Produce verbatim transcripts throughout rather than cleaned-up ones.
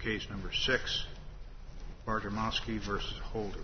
case number six, Bartomowski versus Holder.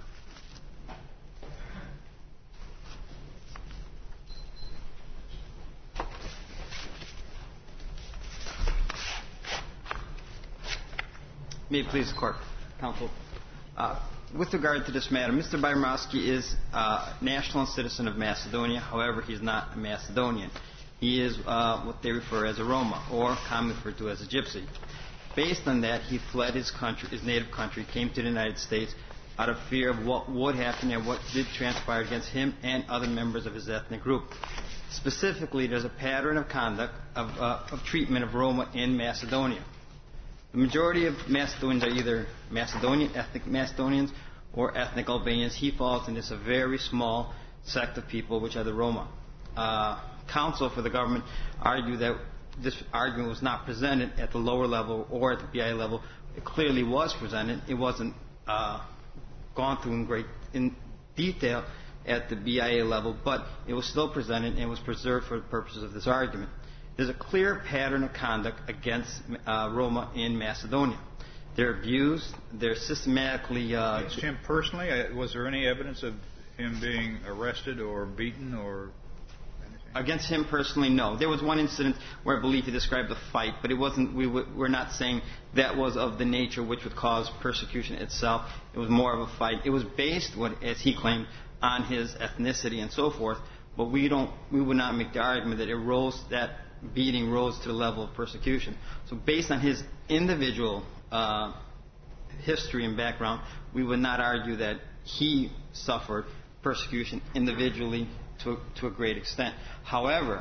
May it please the Court, Counsel. Uh, with regard to this matter, Mister Bartomowski is a national and citizen of Macedonia. However, he's not a Macedonian. He is uh, what they refer as a Roma, or commonly referred to as a gypsy. Based on that, he fled his country, his native country, came to the United States out of fear of what would happen and what did transpire against him and other members of his ethnic group. Specifically, there's a pattern of conduct of, uh, of treatment of Roma in Macedonia. The majority of Macedonians are either Macedonian, ethnic Macedonians, or ethnic Albanians. He falls in this a very small sect of people, which are the Roma. Uh, counsel for the government argue that this argument was not presented at the lower level or at the B I A level. It clearly was presented. It wasn't uh, gone through in great in detail at the B I A level, but it was still presented and was preserved for the purposes of this argument. There's a clear pattern of conduct against uh, Roma in Macedonia. They're abused. They're systematically... Uh, against him personally? Was there any evidence of him being arrested or beaten or anything? Against him personally, no. There was one incident where I believe he described a fight, but it wasn't. We w- we're not saying that was of the nature which would cause persecution itself. It was more of a fight. It was based, what, as he claimed, on his ethnicity and so forth, but we don't. We would not make the argument that it rose that... beating rose to the level of persecution. So based on his individual uh, history and background, we would not argue that he suffered persecution individually to, to a great extent. However,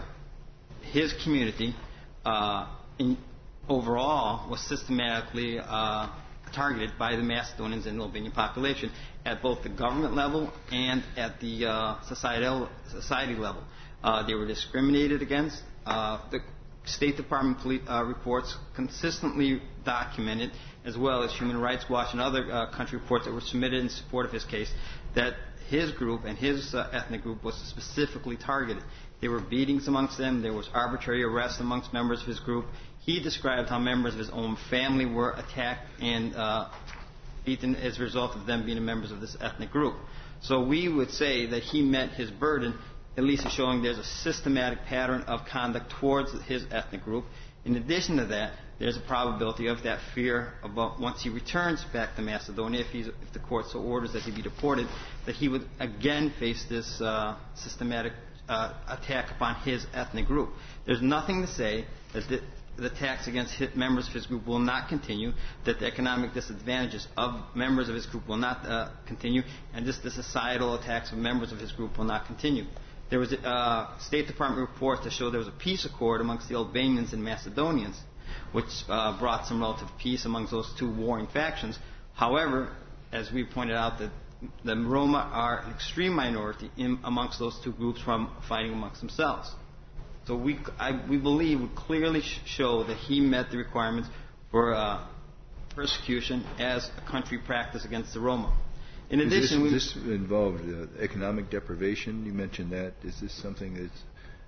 his community uh, in, overall was systematically uh, targeted by the Macedonians and Albanian population at both the government level and at the uh, societal, society level. Uh, they were discriminated against. Uh, the State Department police, uh, reports consistently documented, as well as Human Rights Watch and other uh, country reports that were submitted in support of his case, that his group and his uh, ethnic group was specifically targeted. There were beatings amongst them. There was arbitrary arrests amongst members of his group. He described how members of his own family were attacked and uh, beaten as a result of them being members of this ethnic group. So we would say that he met his burden, at least showing there's a systematic pattern of conduct towards his ethnic group. In addition to that, there's a probability of that fear about once he returns back to Macedonia, if, he's, if the court so orders that he be deported, that he would again face this uh, systematic uh, attack upon his ethnic group. There's nothing to say that the, the attacks against his, members of his group will not continue, that the economic disadvantages of members of his group will not uh, continue, and just the societal attacks of members of his group will not continue. There was a uh, State Department report to show there was a peace accord amongst the Albanians and Macedonians, which uh, brought some relative peace amongst those two warring factions. However, as we pointed out, that the Roma are an extreme minority in, amongst those two groups from fighting amongst themselves. So we, I, we believe, would clearly sh- show that he met the requirements for uh, persecution as a country practice against the Roma. In addition, is this, this involved uh, economic deprivation? You mentioned that. Is this something that's,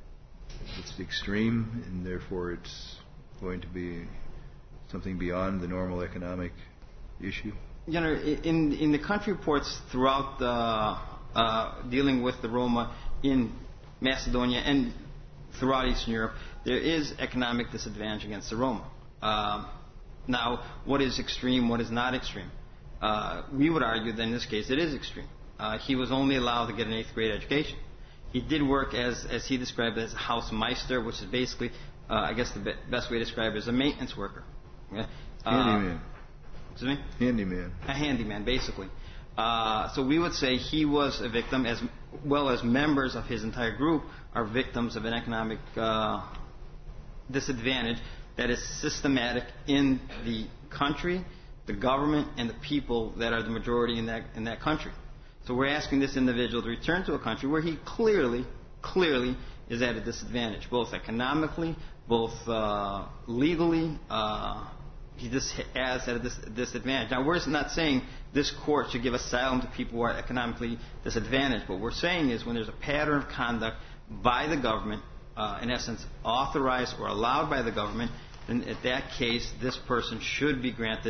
that's extreme, and therefore it's going to be something beyond the normal economic issue? You know, in in the country reports throughout the uh, dealing with the Roma in Macedonia and throughout Eastern Europe, there is economic disadvantage against the Roma. Uh, now, what is extreme? What is not extreme? Uh, we would argue that in this case it is extreme. Uh, he was only allowed to get an eighth grade education. He did work as, as he described it, as a Hausmeister, which is basically, uh, I guess the be- best way to describe it is a maintenance worker. Okay? Uh, handyman. Excuse me? Handyman. A handyman, basically. Uh, so we would say he was a victim, as well as members of his entire group are victims of an economic uh, disadvantage that is systematic in the country, the government, and the people that are the majority in that in that country. So we're asking this individual to return to a country where he clearly, clearly is at a disadvantage, both economically, both uh, legally. Uh, he just has at a dis- disadvantage. Now, we're not saying this court should give asylum to people who are economically disadvantaged. What we're saying is when there's a pattern of conduct by the government, uh, in essence, authorized or allowed by the government, then in that case, this person should be granted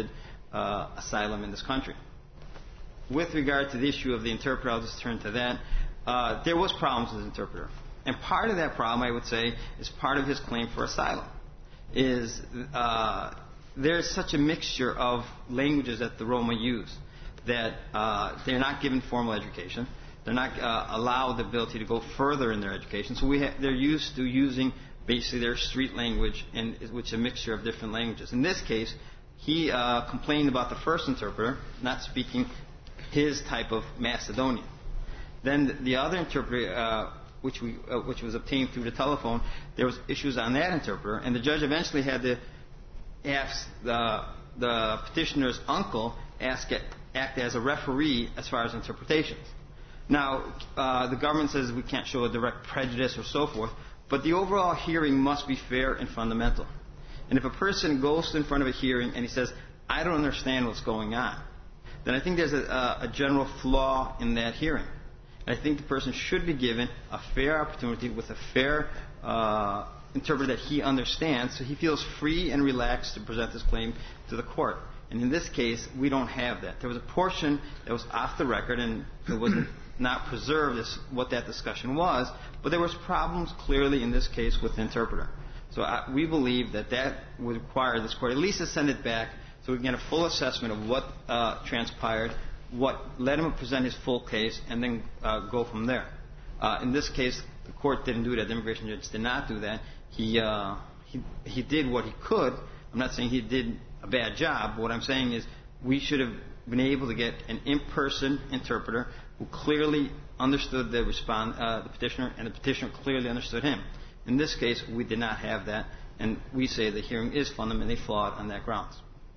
uh, asylum in this country. With regard to the issue of the interpreter, I'll just turn to that. Uh, there was problems with the interpreter. And part of that problem, I would say, is part of his claim for asylum. Is uh, there's such a mixture of languages that the Roma use that uh, they're not given formal education. They're not uh, allowed the ability to go further in their education. So we ha- they're used to using basically their street language, and which is a mixture of different languages. In this case, he uh, complained about the first interpreter not speaking his type of Macedonian. Then the other interpreter, uh, which we uh, which was obtained through the telephone, there was issues on that interpreter, and the judge eventually had to ask the the petitioner's uncle ask it, act as a referee as far as interpretations. Now, uh, the government says we can't show a direct prejudice or so forth, but the overall hearing must be fair and fundamental. And if a person goes in front of a hearing and he says, I don't understand what's going on, then I think there's a, a general flaw in that hearing. And I think the person should be given a fair opportunity with a fair uh, interpreter that he understands, so he feels free and relaxed to present his claim to the court. And in this case, we don't have that. There was a portion that was off the record, and it wasn't not preserved as what that discussion was, but there was problems clearly in this case with the interpreter. So I, we believe that that would require this court at least to send it back so we can get a full assessment of what uh, transpired, what let him present his full case, and then uh, go from there. Uh, in this case, the court didn't do that. The immigration judge did not do that. He, uh, he, he did what he could. I'm not saying he did a bad job, but what I'm saying is we should have been able to get an in-person interpreter who clearly understood the, respond, uh, the petitioner, and the petitioner clearly understood him. In this case, we did not have that, and we say the hearing is fundamentally flawed on that grounds.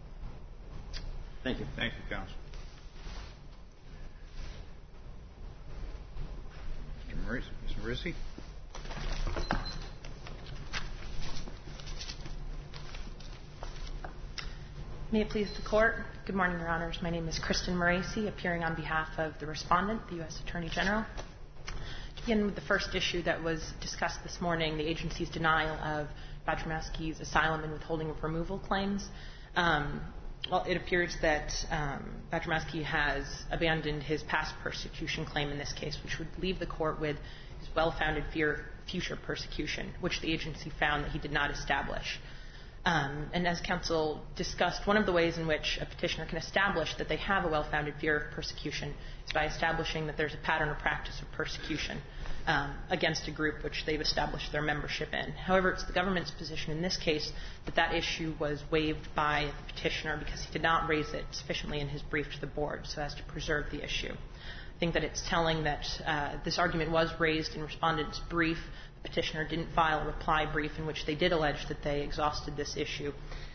Thank you. Thank you, counsel. Mister Marisi? May it please the Court. Good morning, Your Honors. My name is Kristen Marisi, appearing on behalf of the Respondent, the U S Attorney General. To begin with the first issue that was discussed this morning, the agency's denial of Badramaski's asylum and withholding of removal claims. Um, well, it appears that um, Badramaski has abandoned his past persecution claim in this case, which would leave the Court with his well-founded fear of future persecution, which the agency found that he did not establish. Um, and as counsel discussed, one of the ways in which a petitioner can establish that they have a well-founded fear of persecution is by establishing that there's a pattern or practice of persecution um, against a group which they've established their membership in. However, it's the government's position in this case that that issue was waived by the petitioner because he did not raise it sufficiently in his brief to the board so as to preserve the issue. I think that it's telling that uh, this argument was raised in respondent's brief. Petitioner didn't file a reply brief in which they did allege that they exhausted this issue.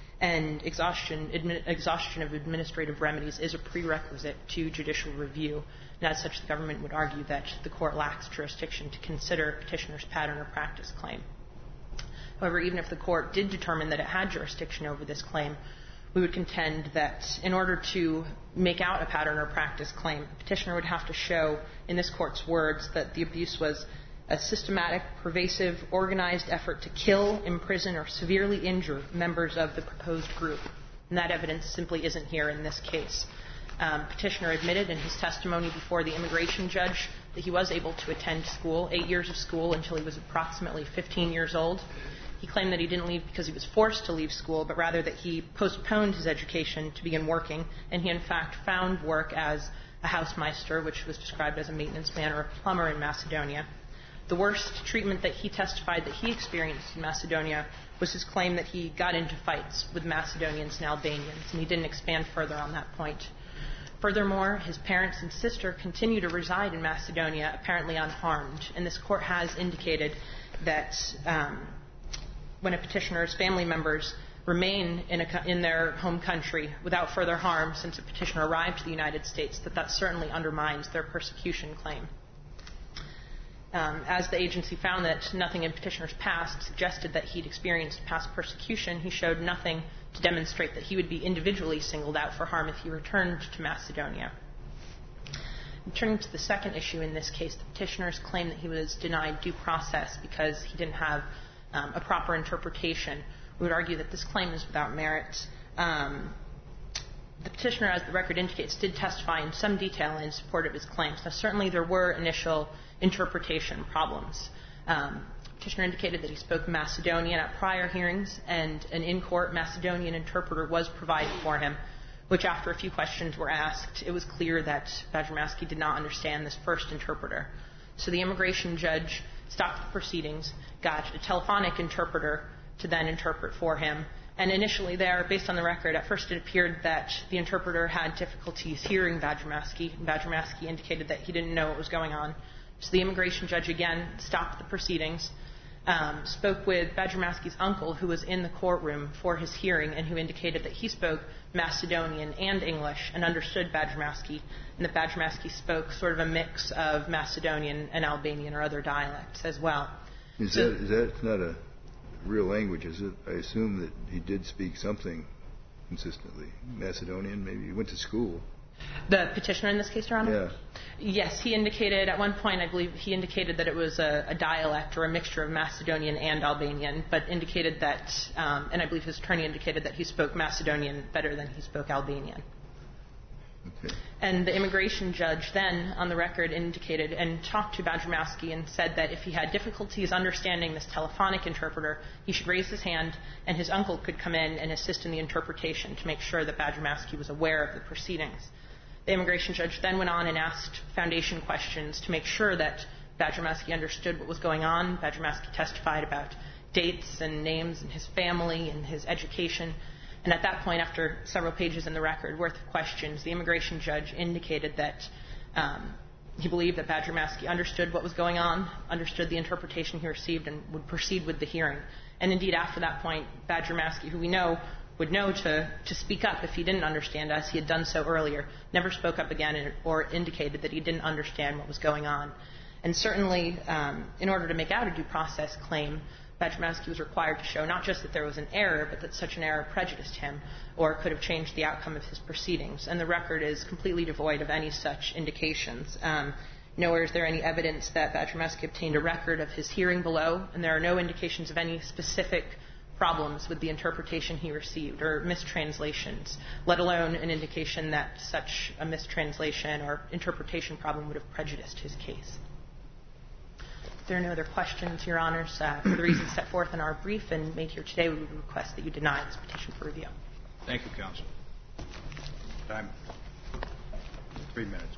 And exhaustion, admi- exhaustion of administrative remedies is a prerequisite to judicial review. And as such, the government would argue that the court lacks jurisdiction to consider petitioner's pattern or practice claim. However, even if the court did determine that it had jurisdiction over this claim, we would contend that in order to make out a pattern or practice claim, the petitioner would have to show, in this court's words, that the abuse was a systematic, pervasive, organized effort to kill, imprison, or severely injure members of the proposed group. And that evidence simply isn't here in this case. Um, petitioner admitted in his testimony before the immigration judge that he was able to attend school, eight years of school, until he was approximately fifteen years old. He claimed that he didn't leave because he was forced to leave school, but rather that he postponed his education to begin working, and he in fact found work as a housemeister, which was described as a maintenance man or a plumber in Macedonia. The worst treatment that he testified that he experienced in Macedonia was his claim that he got into fights with Macedonians and Albanians, and he didn't expand further on that point. Furthermore, his parents and sister continue to reside in Macedonia, apparently unharmed, and this court has indicated that um, when a petitioner's family members remain in, a, in their home country without further harm since a petitioner arrived to the United States, that that certainly undermines their persecution claim. Um, as the agency found that nothing in petitioner's past suggested that he'd experienced past persecution, he showed nothing to demonstrate that he would be individually singled out for harm if he returned to Macedonia. Turning to the second issue in this case, the petitioner's claim that he was denied due process because he didn't have um, a proper interpretation, we would argue that this claim is without merit. Um, the petitioner, as the record indicates, did testify in some detail in support of his claims. Now, certainly there were initial interpretation problems. Um, petitioner indicated that he spoke Macedonian at prior hearings, and an in-court Macedonian interpreter was provided for him, which after a few questions were asked, it was clear that Badrzymowski did not understand this first interpreter. So the immigration judge stopped the proceedings, got a telephonic interpreter to then interpret for him. And initially there, based on the record, at first it appeared that the interpreter had difficulties hearing Badrzymowski. Badrzymowski indicated that he didn't know what was going on. So the immigration judge again stopped the proceedings, um, spoke with Badrzymowski's uncle, who was in the courtroom for his hearing, and who indicated that he spoke Macedonian and English and understood Badrzymowski, and that Badrzymowski spoke sort of a mix of Macedonian and Albanian or other dialects as well. Is, so, that, is that not a real language, is it? I assume that he did speak something consistently. Macedonian, maybe he went to school. The petitioner in this case, Your Honor? Yeah. Yes, he indicated, at one point I believe he indicated that it was a, a dialect or a mixture of Macedonian and Albanian, but indicated that, um, and I believe his attorney indicated that he spoke Macedonian better than he spoke Albanian. Okay. And the immigration judge then, on the record, indicated and talked to Badrzymowski and said that if he had difficulties understanding this telephonic interpreter, he should raise his hand and his uncle could come in and assist in the interpretation to make sure that Badrzymowski was aware of the proceedings. The immigration judge then went on and asked foundation questions to make sure that Badrzymowski understood what was going on. Badrzymowski testified about dates and names and his family and his education. And at that point, after several pages in the record worth of questions, the immigration judge indicated that um, he believed that Badrzymowski understood what was going on, understood the interpretation he received, and would proceed with the hearing. And indeed, after that point, Badrzymowski, who we know would know to, to speak up if he didn't understand, as he had done so earlier, never spoke up again or indicated that he didn't understand what was going on. And certainly, um, in order to make out a due process claim, Badrzymowski was required to show not just that there was an error, but that such an error prejudiced him or could have changed the outcome of his proceedings. And the record is completely devoid of any such indications. Um, nowhere is there any evidence that Badrzymowski obtained a record of his hearing below, and there are no indications of any specific problems with the interpretation he received or mistranslations, let alone an indication that such a mistranslation or interpretation problem would have prejudiced his case. If there are no other questions, Your Honors, uh, for the reasons set forth in our brief and made here today, we would request that you deny this petition for review. Thank you, Counsel. Time. Three minutes.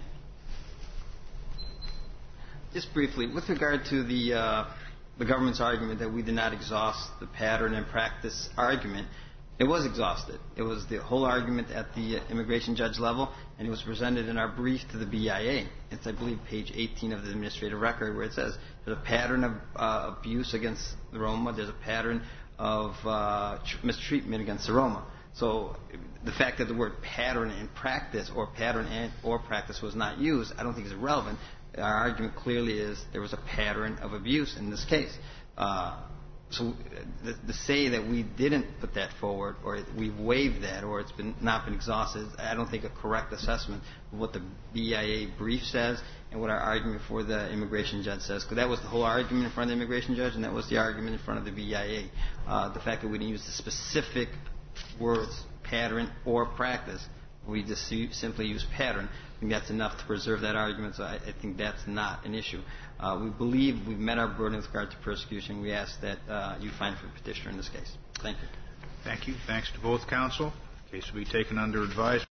Just briefly, with regard to the uh, the government's argument that we did not exhaust the pattern and practice argument, it was exhausted. It was the whole argument at the immigration judge level, and it was presented in our brief to the B I A. It's, I believe, page eighteen of the administrative record, where it says there's a pattern of uh, abuse against the Roma. There's a pattern of uh, tr- mistreatment against the Roma. So the fact that the word pattern and practice or pattern and or practice was not used, I don't think is relevant. Our argument clearly is there was a pattern of abuse in this case. Uh, so the, the say that we didn't put that forward or we've waived that or it's been not been exhausted, I don't think a correct assessment of what the B I A brief says and what our argument for the immigration judge says. Because that was the whole argument in front of the immigration judge, and that was the argument in front of the B I A. Uh, the fact that we didn't use the specific words pattern or practice, we just simply use pattern. I think that's enough to preserve that argument, so I, I think that's not an issue. Uh, we believe we've met our burden with regard to persecution. We ask that uh, you find for the petitioner in this case. Thank you. Thank you. Thanks to both counsel. The case will be taken under advisement.